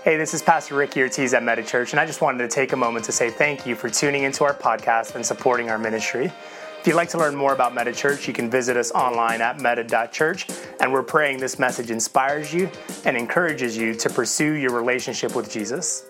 Hey, this is Pastor Ricky Ortiz at Meta Church, and I just wanted to take a moment to say thank you for tuning into our podcast and supporting our ministry. If you'd like to learn more about Meta Church, you can visit us online at meta.church, and we're praying this message inspires you and encourages you to pursue your relationship with Jesus.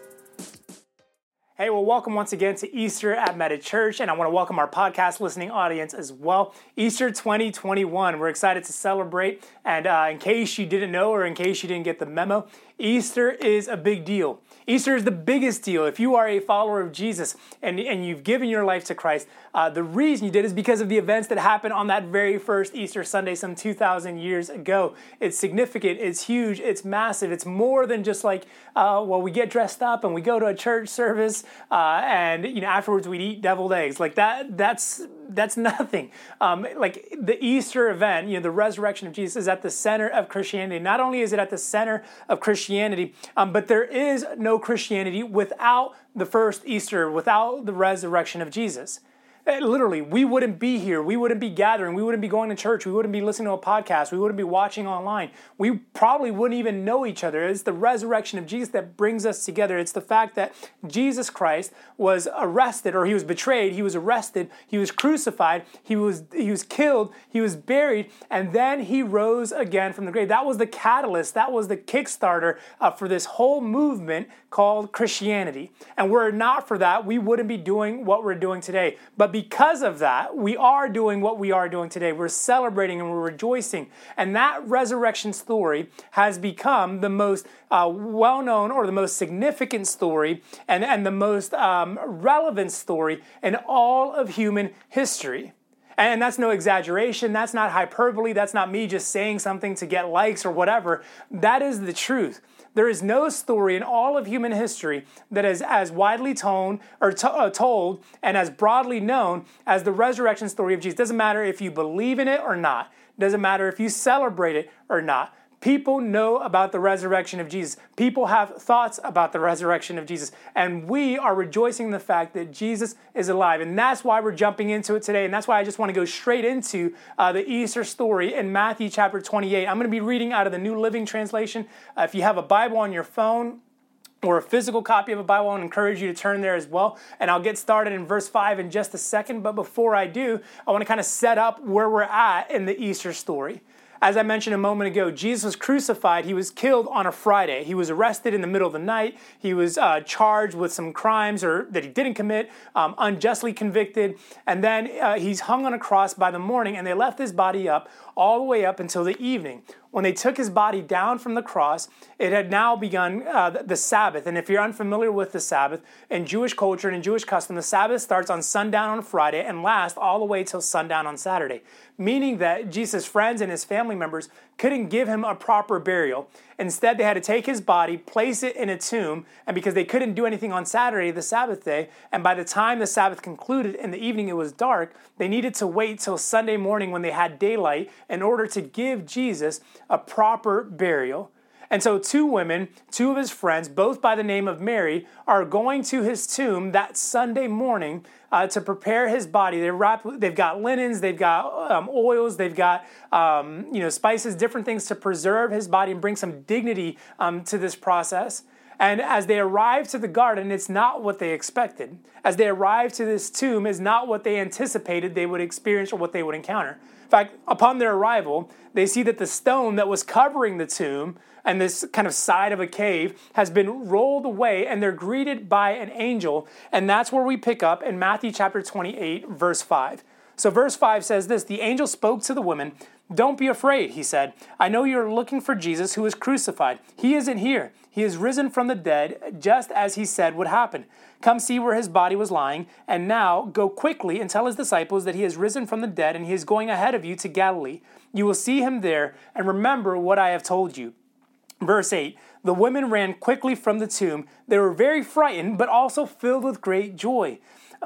Hey, well, welcome once again to Easter at Meta Church, and I want to welcome our podcast listening audience as well. Easter 2021, we're excited to celebrate, and in case you didn't know or in case you didn't get the memo, Easter is a big deal. Easter is the biggest deal. If you are a follower of Jesus and you've given your life to Christ, the reason you did is because of the events that happened on that very first Easter Sunday some 2,000 years ago. It's significant, it's huge, it's massive. It's more than just like, we get dressed up and we go to a church service and afterwards we eat deviled eggs. Like that's nothing. Like the Easter event, the resurrection of Jesus is at the center of Christianity. Not only is it at the center of Christianity, but there is no Christianity without the first Easter, without the resurrection of Jesus. Literally, we wouldn't be here. We wouldn't be gathering. We wouldn't be going to church. We wouldn't be listening to a podcast. We wouldn't be watching online. We probably wouldn't even know each other. It's the resurrection of Jesus that brings us together. It's the fact that Jesus Christ was arrested, or he was betrayed. He was arrested. He was crucified. He was killed. He was buried, and then he rose again from the grave. That was the catalyst. That was the Kickstarter for this whole movement called Christianity. And were it not for that, we wouldn't be doing what we're doing today. But because of that, we are doing what we are doing today. We're celebrating and we're rejoicing. And that resurrection story has become the most well-known or the most significant story and the most relevant story in all of human history. And that's no exaggeration. That's not hyperbole. That's not me just saying something to get likes or whatever. That is the truth. There is no story in all of human history that is as widely told and as broadly known as the resurrection story of Jesus. Doesn't matter if you believe in it or not. Doesn't matter if you celebrate it or not. People know about the resurrection of Jesus. People have thoughts about the resurrection of Jesus. And we are rejoicing in the fact that Jesus is alive. And that's why we're jumping into it today. And that's why I just want to go straight into the Easter story in Matthew chapter 28. I'm going to be reading out of the New Living Translation. If you have a Bible on your phone or a physical copy of a Bible, I encourage you to turn there as well. And I'll get started in verse 5 in just a second. But before I do, I want to kind of set up where we're at in the Easter story. As I mentioned a moment ago, Jesus was crucified. He was killed on a Friday. He was arrested in the middle of the night. He was charged with some crimes that he didn't commit, unjustly convicted. And then he's hung on a cross by the morning, and they left his body up all the way up until the evening. When they took his body down from the cross, it had now begun the Sabbath. And if you're unfamiliar with the Sabbath, in Jewish culture and in Jewish custom, the Sabbath starts on sundown on Friday and lasts all the way till sundown on Saturday, meaning that Jesus' friends and his family members couldn't give him a proper burial. Instead, they had to take his body, place it in a tomb, and because they couldn't do anything on Saturday, the Sabbath day, and by the time the Sabbath concluded in the evening it was dark, they needed to wait till Sunday morning when they had daylight in order to give Jesus a proper burial. And so two women, two of his friends, both by the name of Mary, are going to his tomb that Sunday morning to prepare his body. They've got linens, they've got oils, they've got spices, different things to preserve his body and bring some dignity to this process. And as they arrive to the garden, it's not what they expected. As they arrive to this tomb, is not what they anticipated they would experience or what they would encounter. In fact, upon their arrival, they see that the stone that was covering the tomb and this kind of side of a cave has been rolled away, and they're greeted by an angel. And that's where we pick up in Matthew chapter 28, verse 5. So verse 5 says this: "The angel spoke to the women. 'Don't be afraid,' he said. 'I know you're looking for Jesus who was crucified. He isn't here. He is risen from the dead, just as he said would happen. Come see where his body was lying, and now go quickly and tell his disciples that he has risen from the dead, and he is going ahead of you to Galilee. You will see him there, and remember what I have told you.'" Verse 8, "The women ran quickly from the tomb. They were very frightened, but also filled with great joy."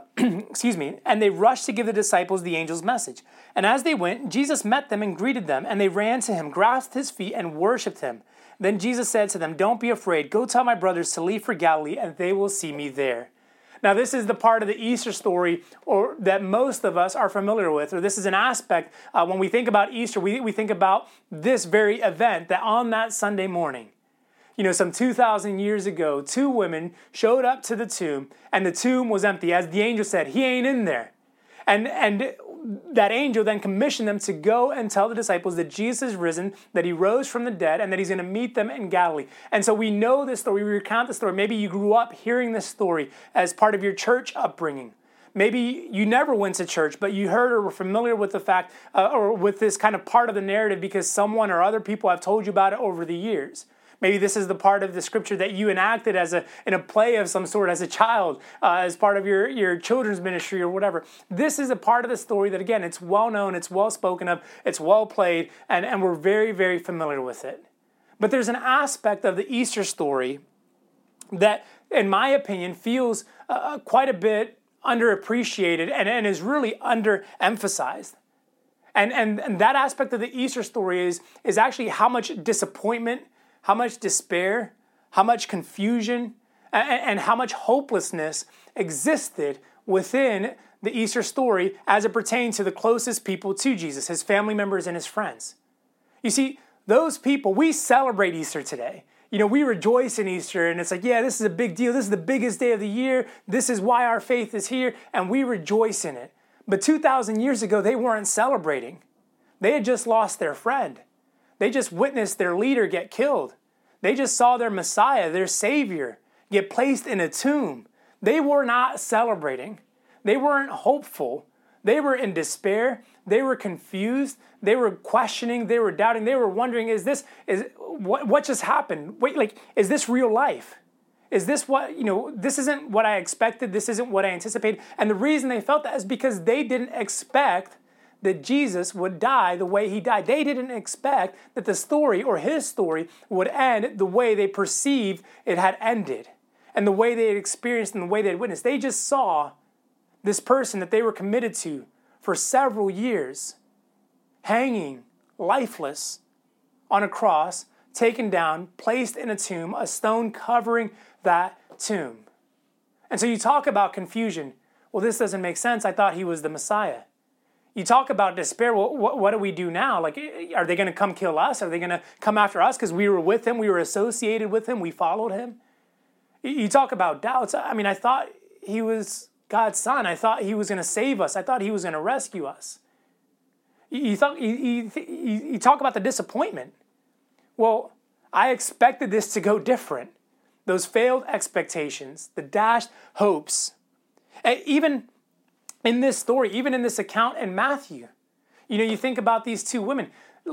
And they rushed to give the disciples the angel's message. And as they went, Jesus met them and greeted them, and they ran to him, grasped his feet, and worshipped him. Then Jesus said to them, "Don't be afraid. Go tell my brothers to leave for Galilee, and they will see me there." Now, this is the part of the Easter story that most of us are familiar with, or this is an aspect. When we think about Easter, we think about this very event, that on that Sunday morning, some 2,000 years ago, two women showed up to the tomb, and the tomb was empty. As the angel said, he ain't in there. And that angel then commissioned them to go and tell the disciples that Jesus is risen, that he rose from the dead, and that he's going to meet them in Galilee. And so we know this story, we recount the story. Maybe you grew up hearing this story as part of your church upbringing. Maybe you never went to church, but you heard or were familiar with the fact, or with this kind of part of the narrative because someone or other people have told you about it over the years. Maybe this is the part of the scripture that you enacted in a play of some sort as a child, as part of your children's ministry or whatever. This is a part of the story that, again, it's well known, it's well spoken of, it's well played, and we're very, very familiar with it. But there's an aspect of the Easter story that, in my opinion, feels quite a bit underappreciated and is really underemphasized. And that aspect of the Easter story is actually how much disappointment, how much despair, how much confusion, and how much hopelessness existed within the Easter story as it pertained to the closest people to Jesus, his family members and his friends. You see, those people, we celebrate Easter today. We rejoice in Easter, and it's like, yeah, this is a big deal. This is the biggest day of the year. This is why our faith is here, and we rejoice in it. But 2,000 years ago, they weren't celebrating. They had just lost their friend. They just witnessed their leader get killed. They just saw their Messiah, their Savior, get placed in a tomb. They were not celebrating. They weren't hopeful. They were in despair. They were confused. They were questioning. They were doubting. They were wondering, what just happened? Wait, is this real life? Is this this isn't what I expected. This isn't what I anticipated. And the reason they felt that is because they didn't expect that Jesus would die the way he died. They didn't expect that the story or his story would end the way they perceived it had ended and the way they had experienced and the way they had witnessed. They just saw this person that they were committed to for several years hanging lifeless on a cross, taken down, placed in a tomb, a stone covering that tomb. And so you talk about confusion. Well, this doesn't make sense. I thought he was the Messiah. You talk about despair. Well, what do we do now? Are they going to come kill us? Are they going to come after us because we were with him? We were associated with him. We followed him. You talk about doubts. I thought he was God's son. I thought he was going to save us. I thought he was going to rescue us. You talk about the disappointment. Well, I expected this to go different. Those failed expectations, the dashed hopes. Even in this story, even in this account in Matthew, you think about these two women.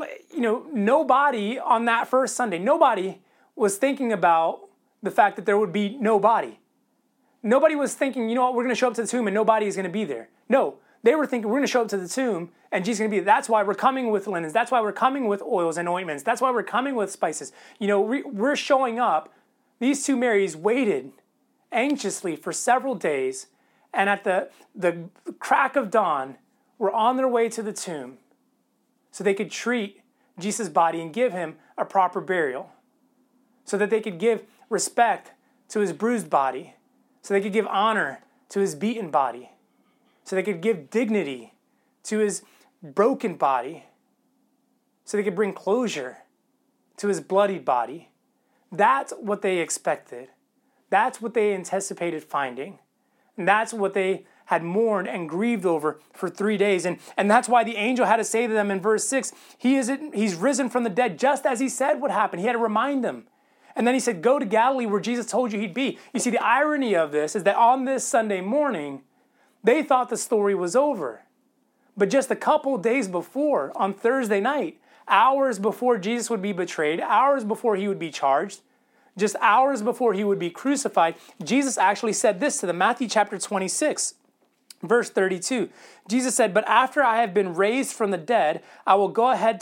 Nobody on that first Sunday, nobody was thinking about the fact that there would be nobody. Nobody was thinking, we're going to show up to the tomb and nobody is going to be there. No, they were thinking, we're going to show up to the tomb and Jesus is going to be there. That's why we're coming with linens. That's why we're coming with oils and ointments. That's why we're coming with spices. We're showing up. These two Marys waited anxiously for several days, and at the crack of dawn, were on their way to the tomb so they could treat Jesus' body and give him a proper burial, so that they could give respect to his bruised body, so they could give honor to his beaten body, so they could give dignity to his broken body, so they could bring closure to his bloodied body. That's what they expected. That's what they anticipated finding. And that's what they had mourned and grieved over for 3 days. And that's why the angel had to say to them in verse 6, he's risen from the dead, just as he said would happen. He had to remind them. And then he said, go to Galilee where Jesus told you he'd be. You see, the irony of this is that on this Sunday morning, they thought the story was over. But just a couple days before, on Thursday night, hours before Jesus would be betrayed, hours before he would be charged, just hours before he would be crucified, Jesus actually said this to them. Matthew chapter 26, verse 32. Jesus said, but after I have been raised from the dead, I will go ahead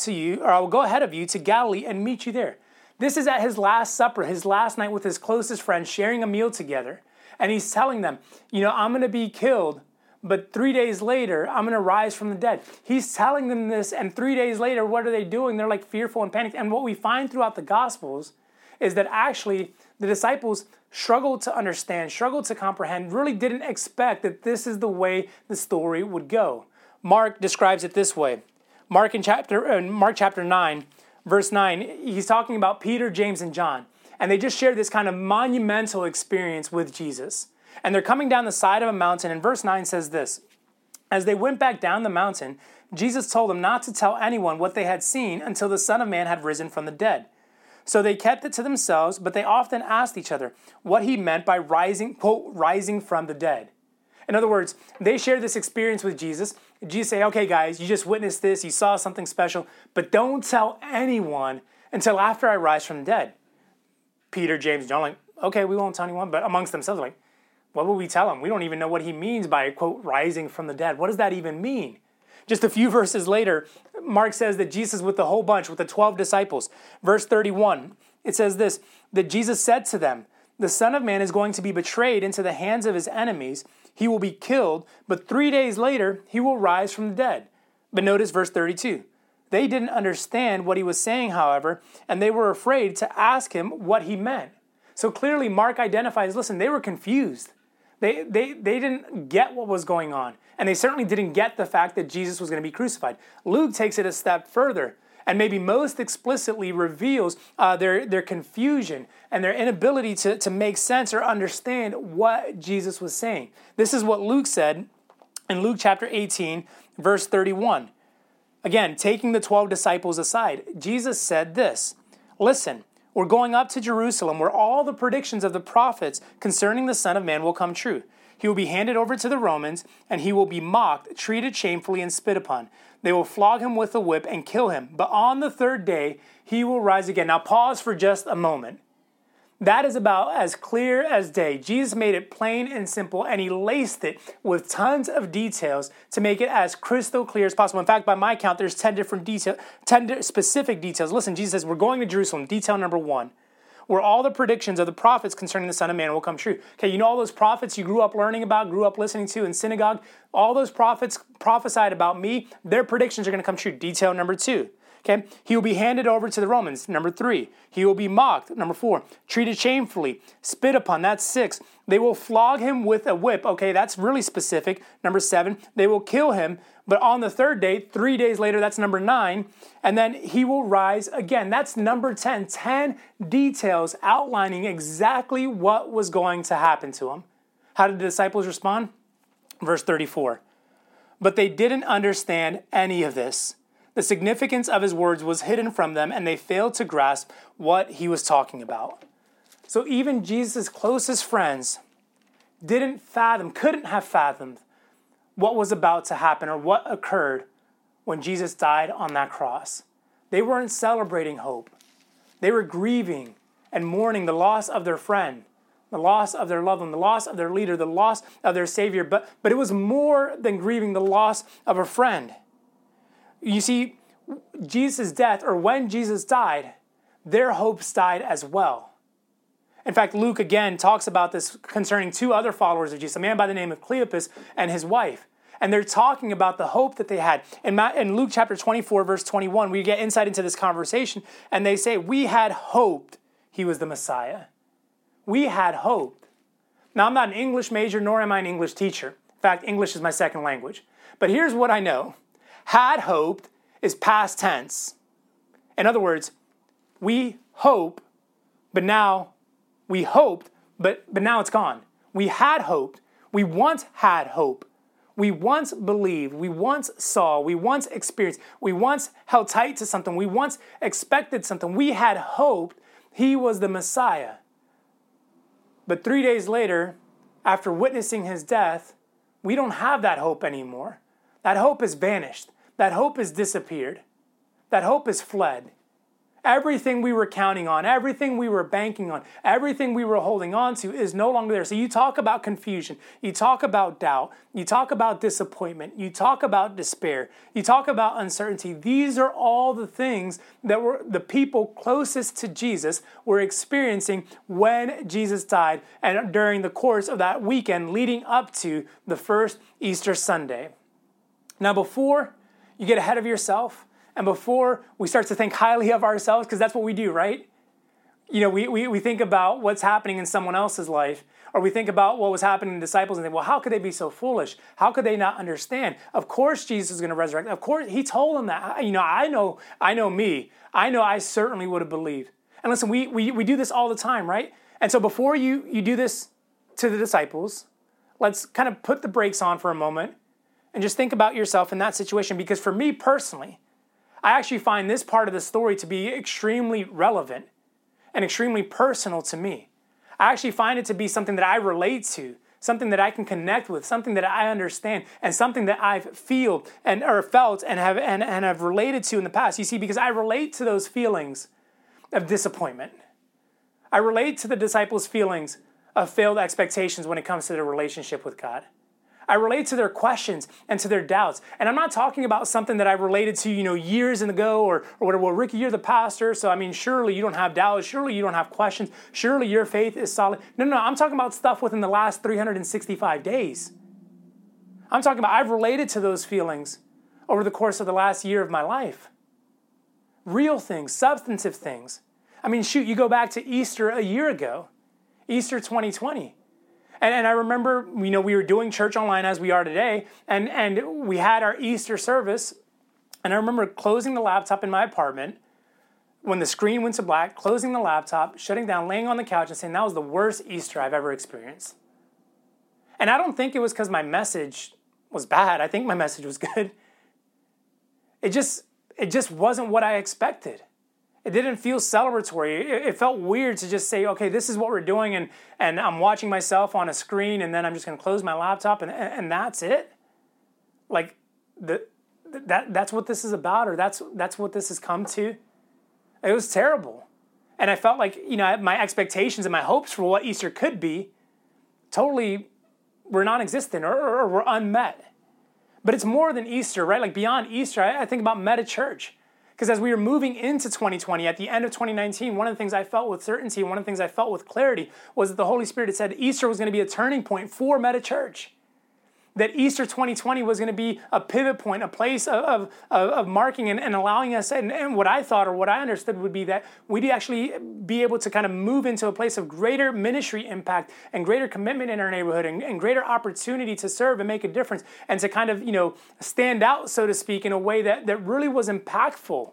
of you to Galilee and meet you there. This is at his last supper, his last night with his closest friends, sharing a meal together. And he's telling them, I'm going to be killed, but 3 days later, I'm going to rise from the dead. He's telling them this, and 3 days later, what are they doing? They're fearful and panicked. And what we find throughout the Gospels is that actually the disciples struggled to understand, struggled to comprehend, really didn't expect that this is the way the story would go. Mark describes it this way. Mark chapter 9, verse 9, he's talking about Peter, James, and John. And they just share this kind of monumental experience with Jesus. And they're coming down the side of a mountain. And verse 9 says this: as they went back down the mountain, Jesus told them not to tell anyone what they had seen until the Son of Man had risen from the dead. So they kept it to themselves, but they often asked each other what he meant by rising, quote, rising from the dead. In other words, they shared this experience with Jesus. Jesus say, okay, guys, you just witnessed this. You saw something special, but don't tell anyone until after I rise from the dead. Peter, James, John, like, okay, we won't tell anyone, but amongst themselves, like, what will we tell them? We don't even know what he means by, quote, rising from the dead. What does that even mean? Just a few verses later, Mark says that Jesus with the whole bunch, with the 12 disciples, verse 31, it says this, that Jesus said to them, the Son of Man is going to be betrayed into the hands of his enemies. He will be killed, but 3 days later, he will rise from the dead. But notice verse 32. They didn't understand what he was saying, however, and they were afraid to ask him what he meant. So clearly, Mark identifies, listen, they were confused. They didn't get what was going on. And they certainly didn't get the fact that Jesus was going to be crucified. Luke takes it a step further and maybe most explicitly reveals their confusion and their inability to make sense or understand what Jesus was saying. This is what Luke said in Luke chapter 18, verse 31. Again, taking the 12 disciples aside, Jesus said this, listen, we're going up to Jerusalem where all the predictions of the prophets concerning the Son of Man will come true. He will be handed over to the Romans, and he will be mocked, treated shamefully, and spit upon. They will flog him with a whip and kill him. But on the third day, he will rise again. Now pause for just a moment. That is about as clear as day. Jesus made it plain and simple, and he laced it with tons of details to make it as crystal clear as possible. In fact, by my count, there's 10 specific details. Listen, Jesus says, we're going to Jerusalem. Detail number 1, where all the predictions of the prophets concerning the Son of Man will come true. Okay, you know all those prophets you grew up learning about, grew up listening to in synagogue? All those prophets prophesied about me. Their predictions are going to come true. Detail number 2. Okay, he will be handed over to the Romans. Number 3, he will be mocked. Number 4, treated shamefully, spit upon. That's 6. They will flog him with a whip. Okay, that's really specific. Number 7, they will kill him. But on the third day, 3 days later, that's number 9. And then he will rise again. That's number 10. 10 details outlining exactly what was going to happen to him. How did the disciples respond? Verse 34. But they didn't understand any of this. The significance of his words was hidden from them, and they failed to grasp what he was talking about. So even Jesus' closest friends couldn't have fathomed what was about to happen or what occurred when Jesus died on that cross. They weren't celebrating hope. They were grieving and mourning the loss of their friend, the loss of their loved one, the loss of their leader, the loss of their Savior. But it was more than grieving the loss of a friend. You see, Jesus' death, or when Jesus died, their hopes died as well. In fact, Luke again talks about this concerning 2 other followers of Jesus, a man by the name of Cleopas and his wife. And they're talking about the hope that they had. In Luke chapter 24, verse 21, we get insight into this conversation, and they say, we had hoped he was the Messiah. We had hoped. Now, I'm not an English major, nor am I an English teacher. In fact, English is my second language. But here's what I know. Had hoped is past tense. In other words, we hope, but now we hoped, but now it's gone. We had hoped. We once had hope. We once believed. We once saw. We once experienced. We once held tight to something. We once expected something. We had hoped he was the Messiah. But 3 days later, after witnessing his death, we don't have that hope anymore. That hope has vanished. That hope has disappeared. That hope has fled. Everything we were counting on, everything we were banking on, everything we were holding on to is no longer there. So you talk about confusion, you talk about doubt, you talk about disappointment, you talk about despair, you talk about uncertainty. These are all the things that the people closest to Jesus were experiencing when Jesus died and during the course of that weekend leading up to the first Easter Sunday. Now, before you get ahead of yourself, and before we start to think highly of ourselves, because that's what we do, right? You know, we think about what's happening in someone else's life, or we think about what was happening to the disciples and think, well, how could they be so foolish? How could they not understand? Of course Jesus is going to resurrect. Of course, he told them that. You know, I know me. I know I certainly would have believed. And listen, we do this all the time, right? And so before you do this to the disciples, let's kind of put the brakes on for a moment and just think about yourself in that situation. Because for me personally, I actually find this part of the story to be extremely relevant and extremely personal to me. I actually find it to be something that I relate to, something that I can connect with, something that I understand, and something that I've felt and have related to in the past. You see, because I relate to those feelings of disappointment. I relate to the disciples' feelings of failed expectations when it comes to their relationship with God. I relate to their questions and to their doubts. And I'm not talking about something that I related to, years ago or whatever. Well, Ricky, you're the pastor, so surely you don't have doubts. Surely you don't have questions. Surely your faith is solid. No, I'm talking about stuff within the last 365 days. I'm talking about I've related to those feelings over the course of the last year of my life. Real things, substantive things. You go back to Easter a year ago, Easter 2020. And I remember, we were doing church online as we are today, and we had our Easter service, and I remember closing the laptop in my apartment when the screen went to black, closing the laptop, shutting down, laying on the couch, and saying that was the worst Easter I've ever experienced. And I don't think it was because my message was bad. I think my message was good. It just wasn't what I expected. It didn't feel celebratory. It felt weird to just say, okay, this is what we're doing, and I'm watching myself on a screen, and then I'm just going to close my laptop, and that's it. Like, that's what this is about, or that's what this has come to. It was terrible. And I felt like, my expectations and my hopes for what Easter could be totally were non-existent or were unmet. But it's more than Easter, right? Like, beyond Easter, I think about Meta Church. Because as we were moving into 2020, at the end of 2019, one of the things I felt with certainty, one of the things I felt with clarity was that the Holy Spirit had said Easter was going to be a turning point for Meta Church. That Easter 2020 was going to be a pivot point, a place of marking and allowing us, and what I thought or what I understood would be that we'd actually be able to kind of move into a place of greater ministry impact and greater commitment in our neighborhood and greater opportunity to serve and make a difference and to kind of, stand out, so to speak, in a way that really was impactful.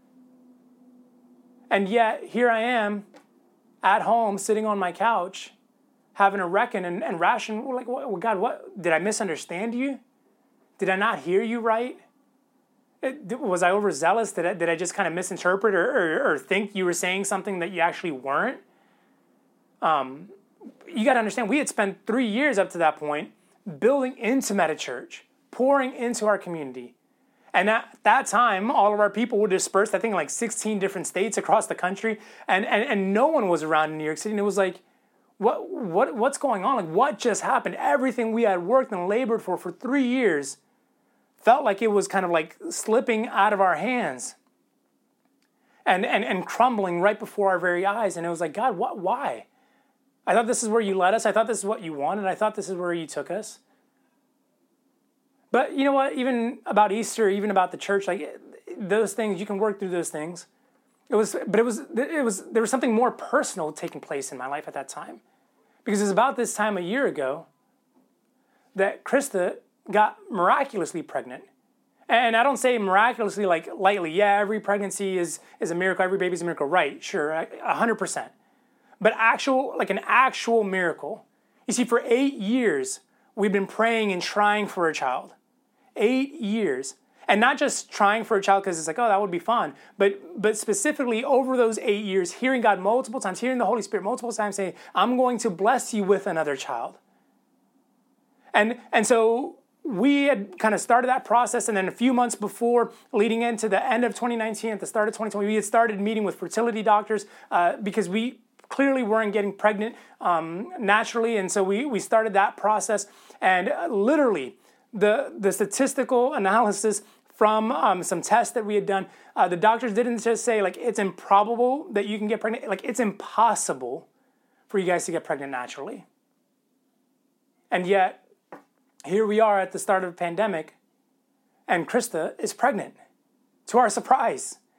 And yet, here I am at home, sitting on my couch, having to reckon and ration, like, God, what? Did I misunderstand you? Did I not hear you right? Was I overzealous? Did I just kind of misinterpret or think you were saying something that you actually weren't? You got to understand, we had spent 3 years up to that point building into Meta Church, pouring into our community. And at that time, all of our people were dispersed, I think, in like 16 different states across the country, and no one was around in New York City. And it was like, what's going on? Like, what just happened? Everything we had worked and labored for 3 years felt like it was kind of like slipping out of our hands and crumbling right before our very eyes. And it was like, God, why? I thought this is where you led us. I thought this is what you wanted. I thought this is where you took us. But you know what? Even about Easter, even about the church, like those things, you can work through those things. There was something more personal taking place in my life at that time. Because it was about this time a year ago that Krista got miraculously pregnant. And I don't say miraculously like lightly. Yeah, every pregnancy is a miracle. Every baby's a miracle. Right, sure, 100%. But an actual miracle. You see, for 8 years, we've been praying and trying for a child. 8 years. And not just trying for a child because it's like, oh, that would be fun. But specifically over those 8 years, hearing God multiple times, hearing the Holy Spirit multiple times say, I'm going to bless you with another child. And so we had kind of started that process. And then a few months before, leading into the end of 2019, at the start of 2020, we had started meeting with fertility doctors because we clearly weren't getting pregnant naturally. And so we started that process. And literally, the statistical analysis from some tests that we had done, the doctors didn't just say, like, it's improbable that you can get pregnant. Like, it's impossible for you guys to get pregnant naturally. And yet, here we are at the start of a pandemic, and Krista is pregnant, to our surprise.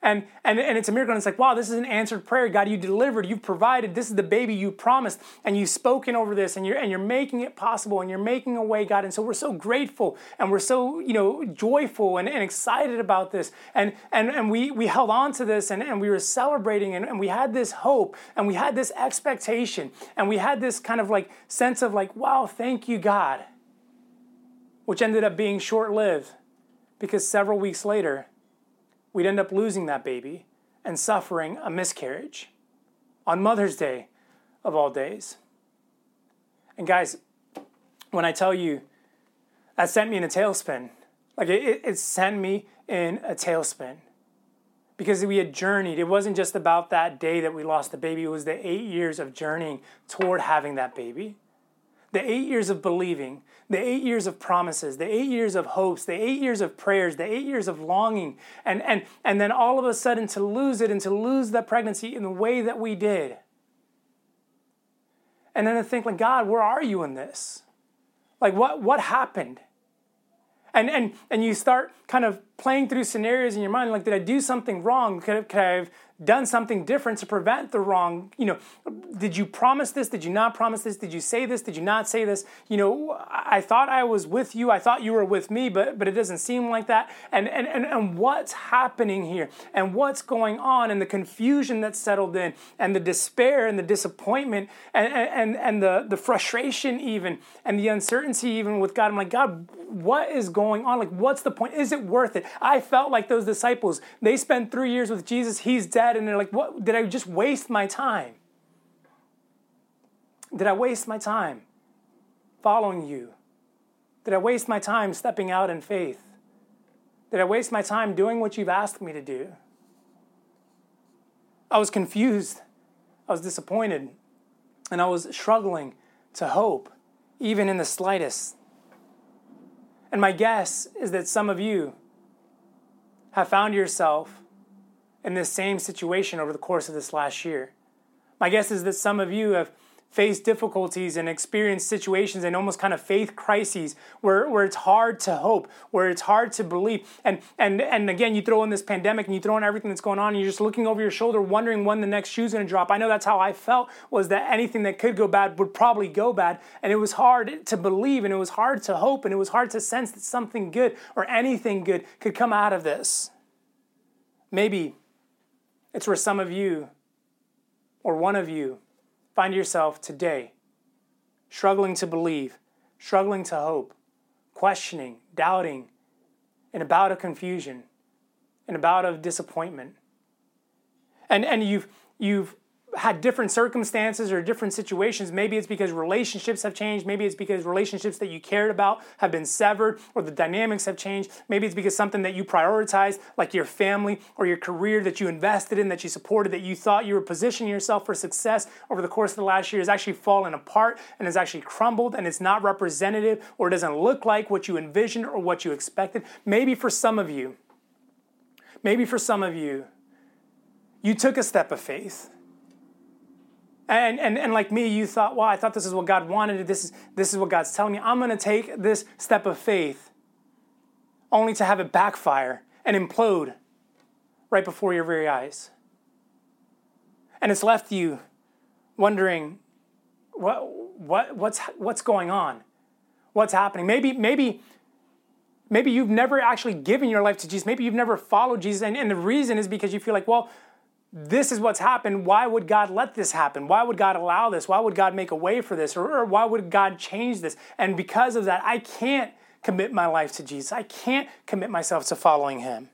And it's a miracle. And it's like, wow, this is an answered prayer. God, you delivered, you've provided. This is the baby you promised, and you've spoken over this, and you're making it possible, and you're making a way, God. And so we're so grateful, and we're so joyful and excited about this. And we held on to this, and we were celebrating, and we had this hope, and we had this expectation, and we had this kind of like sense of like, wow, thank you, God, which ended up being short-lived, because several weeks later, we'd end up losing that baby and suffering a miscarriage on Mother's Day of all days. And guys, when I tell you, that sent me in a tailspin. Like it sent me in a tailspin. Because we had journeyed. It wasn't just about that day that we lost the baby. It was the 8 years of journeying toward having that baby. The 8 years of believing, the 8 years of promises, the 8 years of hopes, the 8 years of prayers, the 8 years of longing, and then all of a sudden to lose it and to lose that pregnancy in the way that we did. And then to think like, God, where are you in this? Like what happened? And you start kind of playing through scenarios in your mind, like, did I do something wrong? Could I have done something different to prevent the wrong? Did you promise this? Did you not promise this? Did you say this? Did you not say this? I thought I was with you. I thought you were with me, but it doesn't seem like that. And what's happening here? And what's going on? And the confusion that's settled in, and the despair and the disappointment and the frustration even, and the uncertainty even with God. I'm like, God, what is going on? Like, what's the point? Is it worth it? I felt like those disciples. They spent 3 years with Jesus. He's dead. And they're like, what? Did I just waste my time? Did I waste my time following you? Did I waste my time stepping out in faith? Did I waste my time doing what you've asked me to do? I was confused. I was disappointed. And I was struggling to hope, even in the slightest. And my guess is that some of you have found yourself in this same situation over the course of this last year. My guess is that some of you have faced difficulties and experienced situations and almost kind of faith crises where it's hard to hope, where it's hard to believe. And again, you throw in this pandemic and you throw in everything that's going on, and you're just looking over your shoulder wondering when the next shoe's going to drop. I know that's how I felt, was that anything that could go bad would probably go bad. And it was hard to believe, and it was hard to hope, and it was hard to sense that something good or anything good could come out of this. Maybe it's where some of you or one of you find yourself today, struggling to believe, struggling to hope, questioning, doubting, in a bout of confusion, in a bout of disappointment. And you've had different circumstances or different situations. Maybe it's because relationships have changed. Maybe it's because relationships that you cared about have been severed, or the dynamics have changed. Maybe it's because something that you prioritized, like your family or your career that you invested in, that you supported, that you thought you were positioning yourself for success over the course of the last year, has actually fallen apart and has actually crumbled, and it's not representative, or it doesn't look like what you envisioned or what you expected. Maybe for some of you, you took a step of faith. And like me, you thought, well, I thought this is what God wanted. This is what God's telling me. I'm going to take this step of faith, only to have it backfire and implode right before your very eyes. And it's left you wondering, what's going on? What's happening? Maybe you've never actually given your life to Jesus. Maybe you've never followed Jesus. And the reason is because you feel like, well, this is what's happened. Why would God let this happen? Why would God allow this? Why would God make a way for this? Or why would God change this? And because of that, I can't commit my life to Jesus. I can't commit myself to following him.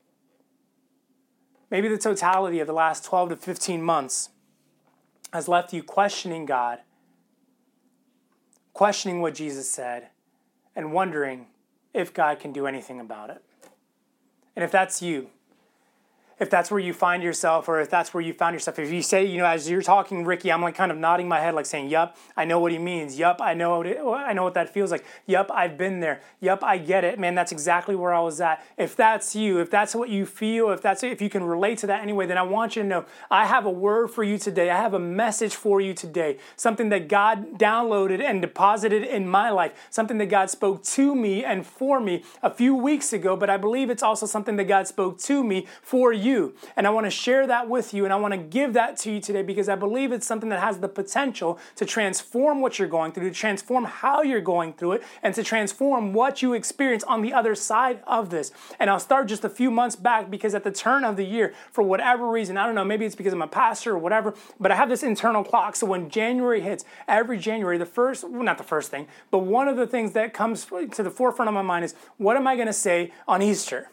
Maybe the totality of the last 12 to 15 months has left you questioning God, questioning what Jesus said, and wondering if God can do anything about it. And if that's you, if that's where you find yourself, or if that's where you found yourself, if you say, as you're talking, Ricky, I'm like kind of nodding my head, like saying, yup, I know what he means. Yup, I know what that feels like. Yup, I've been there. Yup, I get it. Man, that's exactly where I was at. If that's you, if that's what you feel, if you can relate to that anyway, then I want you to know I have a word for you today. I have a message for you today. Something that God downloaded and deposited in my life. Something that God spoke to me and for me a few weeks ago, but I believe it's also something that God spoke to me for you you. And I want to share that with you, and I want to give that to you today because I believe it's something that has the potential to transform what you're going through, to transform how you're going through it, and to transform what you experience on the other side of this. And I'll start just a few months back because at the turn of the year, for whatever reason, I don't know, maybe it's because I'm a pastor or whatever, but I have this internal clock. So when January hits, every January, not the first thing, but one of the things that comes to the forefront of my mind is, what am I going to say on Easter?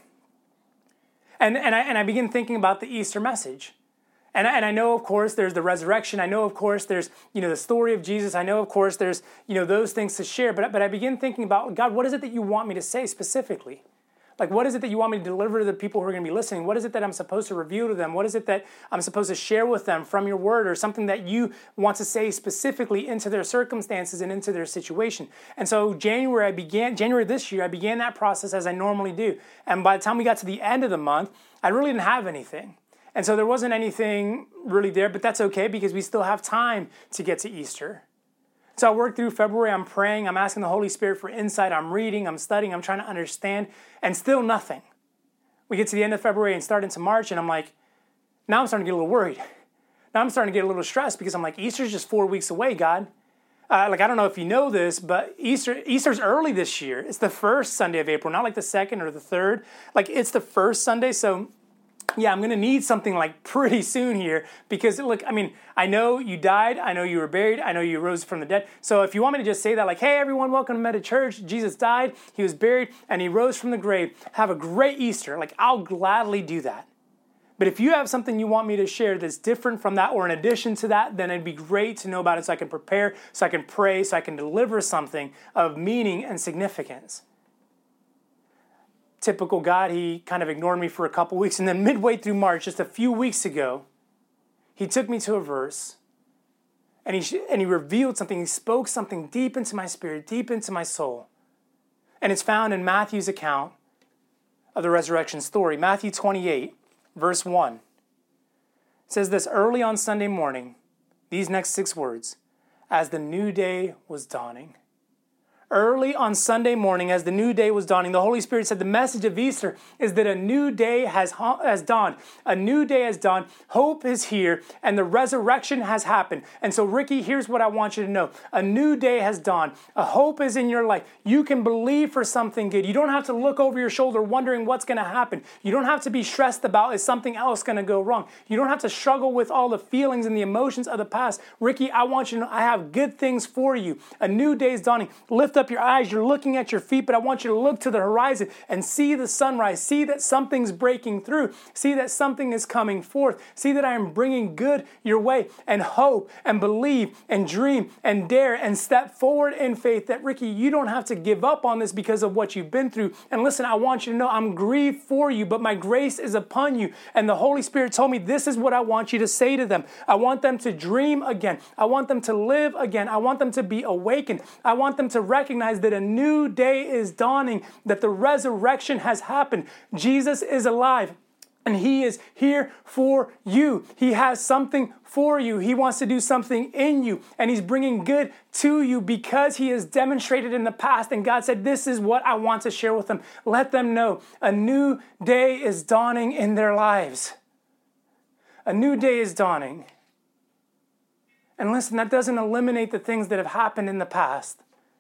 And I begin thinking about the Easter message. And I know, of course, there's the resurrection. I know, of course, there's, the story of Jesus. I know, of course, there's, those things to share. But I begin thinking about, God, what is it that you want me to say specifically? Like, what is it that you want me to deliver to the people who are going to be listening? What is it that I'm supposed to reveal to them? What is it that I'm supposed to share with them from your word, or something that you want to say specifically into their circumstances and into their situation? And so January this year, I began that process as I normally do. And by the time we got to the end of the month, I really didn't have anything. And so there wasn't anything really there, but that's okay because we still have time to get to Easter. So I worked through February, I'm praying, I'm asking the Holy Spirit for insight, I'm reading, I'm studying, I'm trying to understand, and still nothing. We get to the end of February and start into March, and I'm like, now I'm starting to get a little worried. Now I'm starting to get a little stressed because I'm like, Easter's just 4 weeks away, God. I don't know if you know this, but Easter's early this year. It's the first Sunday of April, not like the second or the third. It's the first Sunday, so yeah, I'm going to need something pretty soon here because, I know you died. I know you were buried. I know you rose from the dead. So if you want me to just say that, hey, everyone, welcome to Meta Church. Jesus died, he was buried, and he rose from the grave. Have a great Easter. I'll gladly do that. But if you have something you want me to share that's different from that or in addition to that, then it'd be great to know about it so I can prepare, so I can pray, so I can deliver something of meaning and significance. Typical God, he kind of ignored me for a couple weeks, and then midway through March, just a few weeks ago, he took me to a verse, and he revealed something. He spoke something deep into my spirit, deep into my soul. And it's found in Matthew's account of the resurrection story. Matthew 28, verse 1. It says this: early on Sunday morning, these next 6 words, as the new day was dawning. Early on Sunday morning, as the new day was dawning, the Holy Spirit said the message of Easter is that a new day has dawned. A new day has dawned. Hope is here, and the resurrection has happened. And so, Ricky, here's what I want you to know. A new day has dawned. A hope is in your life. You can believe for something good. You don't have to look over your shoulder wondering what's going to happen. You don't have to be stressed about is something else going to go wrong. You don't have to struggle with all the feelings and the emotions of the past. Ricky, I want you to know I have good things for you. A new day is dawning. Lift up your eyes. You're looking at your feet, but I want you to look to the horizon and see the sunrise. See that something's breaking through. See that something is coming forth. See that I am bringing good your way, and hope and believe and dream and dare and step forward in faith that, Ricky, you don't have to give up on this because of what you've been through. And listen, I want you to know I'm grieved for you, but my grace is upon you. And the Holy Spirit told me this is what I want you to say to them. I want them to dream again. I want them to live again. I want them to be awakened. I want them to recognize that a new day is dawning, that the resurrection has happened. Jesus is alive, and he is here for you. He has something for you. He wants to do something in you, and he's bringing good to you because he has demonstrated in the past. And God said, this is what I want to share with them. Let them know a new day is dawning in their lives. A new day is dawning. And listen, that doesn't eliminate the things that have happened in the past.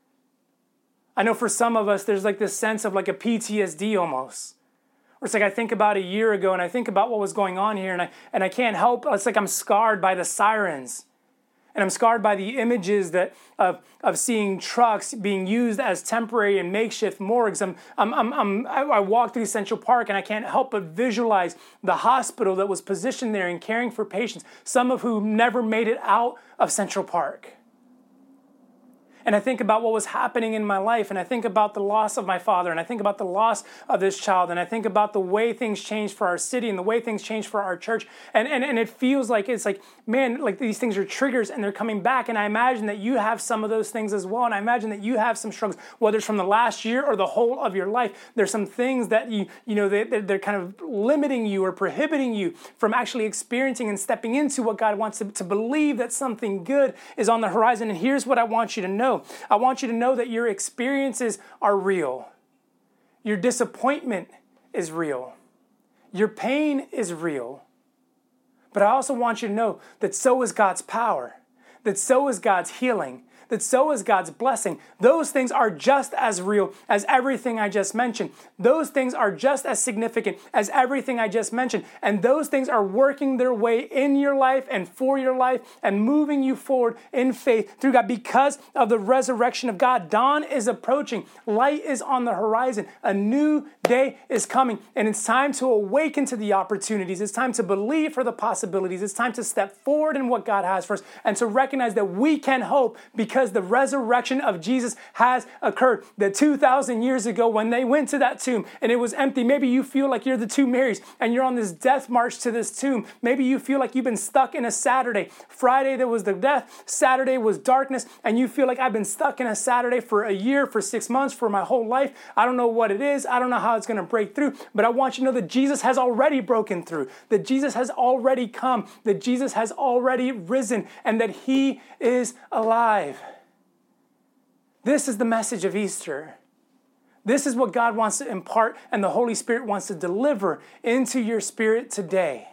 I know for some of us, there's this sense of a PTSD almost. Or it's I think about a year ago and I think about what was going on here and I can't help. It's I'm scarred by the sirens. And I'm scarred by the images of seeing trucks being used as temporary and makeshift morgues. I walk through Central Park and I can't help but visualize the hospital that was positioned there and caring for patients, some of whom never made it out of Central Park. And I think about what was happening in my life, and I think about the loss of my father, and I think about the loss of this child, and I think about the way things changed for our city and the way things changed for our church. And it feels man, these things are triggers and they're coming back. And I imagine that you have some of those things as well. And I imagine that you have some struggles, whether it's from the last year or the whole of your life. There's some things that they're kind of limiting you or prohibiting you from actually experiencing and stepping into what God wants to believe that something good is on the horizon. And here's what I want you to know. I want you to know that your experiences are real. Your disappointment is real. Your pain is real. But I also want you to know that so is God's power, that so is God's healing, that so is God's blessing. Those things are just as real as everything I just mentioned. Those things are just as significant as everything I just mentioned. And those things are working their way in your life and for your life and moving you forward in faith through God because of the resurrection of God. Dawn is approaching. Light is on the horizon. A new day is coming. And it's time to awaken to the opportunities. It's time to believe for the possibilities. It's time to step forward in what God has for us and to recognize that we can hope because the resurrection of Jesus has occurred. That 2,000 years ago when they went to that tomb and it was empty, maybe you feel like you're the two Marys and you're on this death march to this tomb. Maybe you feel like you've been stuck in a Saturday. Friday there was the death, Saturday was darkness, and you feel like I've been stuck in a Saturday for a year, for 6 months, for my whole life. I don't know what it is. I don't know how it's going to break through, but I want you to know that Jesus has already broken through, that Jesus has already come, that Jesus has already risen, and that he is alive. This is the message of Easter. This is what God wants to impart and the Holy Spirit wants to deliver into your spirit today.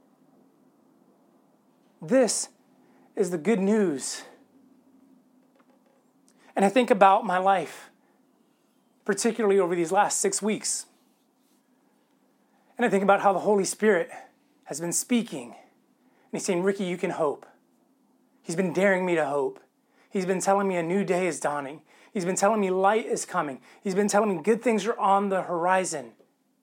This is the good news. And I think about my life, particularly over these last 6 weeks. And I think about how the Holy Spirit has been speaking. And he's saying, Ricky, you can hope. He's been daring me to hope. He's been telling me a new day is dawning. He's been telling me light is coming. He's been telling me good things are on the horizon.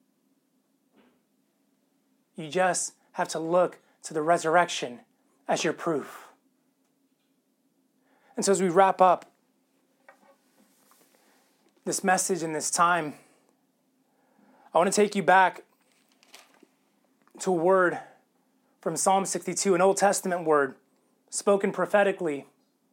You just have to look to the resurrection as your proof. And so as we wrap up this message and this time, I want to take you back to a word from Psalm 62, an Old Testament word spoken prophetically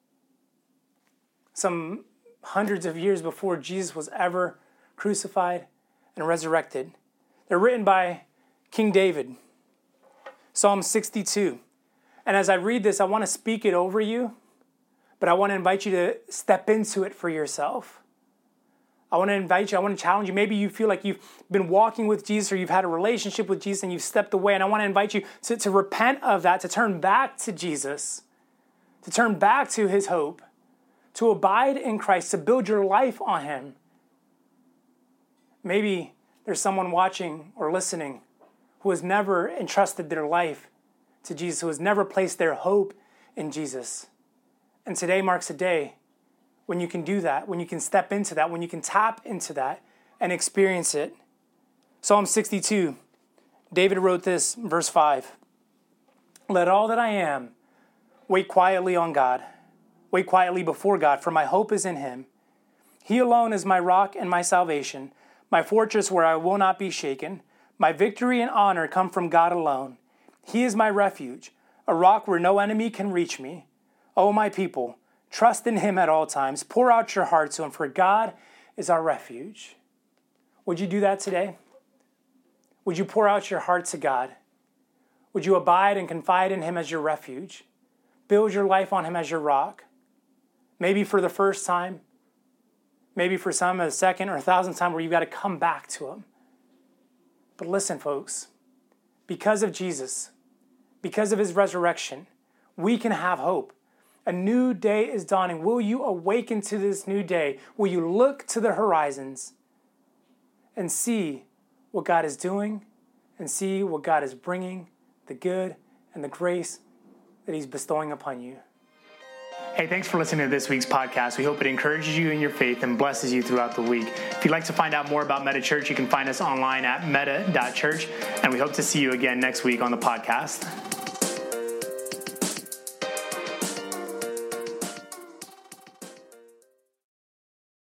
some hundreds of years before Jesus was ever crucified and resurrected. They're written by King David, Psalm 62. And as I read this, I want to speak it over you, but I want to invite you to step into it for yourself. I want to challenge you. Maybe you feel like you've been walking with Jesus or you've had a relationship with Jesus and you've stepped away. And I want to invite you to repent of that, to turn back to Jesus, to turn back to his hope, to abide in Christ, to build your life on him. Maybe there's someone watching or listening who has never entrusted their life to Jesus, who has never placed their hope in Jesus. And today marks a day when you can do that, when you can step into that, when you can tap into that and experience it. Psalm 62, David wrote this, verse 5. Let all that I am wait quietly on God. Wait quietly before God, for my hope is in him. He alone is my rock and my salvation, my fortress where I will not be shaken. My victory and honor come from God alone. He is my refuge, a rock where no enemy can reach me. O my people, trust in him at all times. Pour out your heart to him, for God is our refuge. Would you do that today? Would you pour out your heart to God? Would you abide and confide in him as your refuge? Build your life on him as your rock. Maybe for the first time, maybe for some a second or 1,000th time where you've got to come back to him. But listen, folks, because of Jesus, because of his resurrection, we can have hope. A new day is dawning. Will you awaken to this new day? Will you look to the horizons and see what God is doing and see what God is bringing, the good and the grace that he's bestowing upon you? Hey, thanks for listening to this week's podcast. We hope it encourages you in your faith and blesses you throughout the week. If you'd like to find out more about Meta Church, you can find us online at meta.church, and we hope to see you again next week on the podcast.